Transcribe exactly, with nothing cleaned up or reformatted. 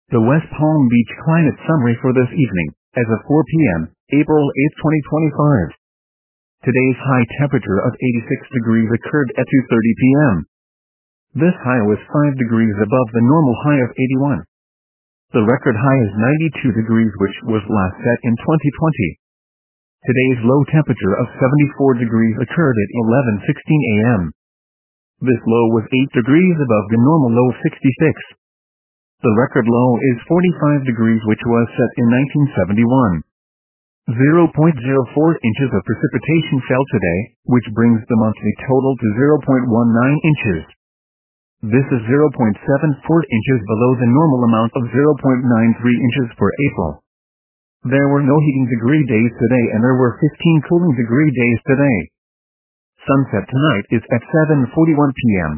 The West Palm Beach climate summary for this evening, as of four p m, April eighth twenty twenty-five. Today's high temperature of eighty-six degrees occurred at two thirty p m This high was five degrees above the normal high of eighty-one. The record high is ninety-two degrees, which was last set in twenty twenty. Today's low temperature of seventy-four degrees occurred at eleven sixteen a m This low was eight degrees above the normal low of sixty-six. The record low is forty-five degrees, which was set in nineteen seventy-one. zero point zero four inches of precipitation fell today, which brings the monthly total to zero point one nine inches. This is zero point seven four inches below the normal amount of zero point nine three inches for April. There were no heating degree days today, and there were fifteen cooling degree days today. Sunset tonight is at seven forty-one p m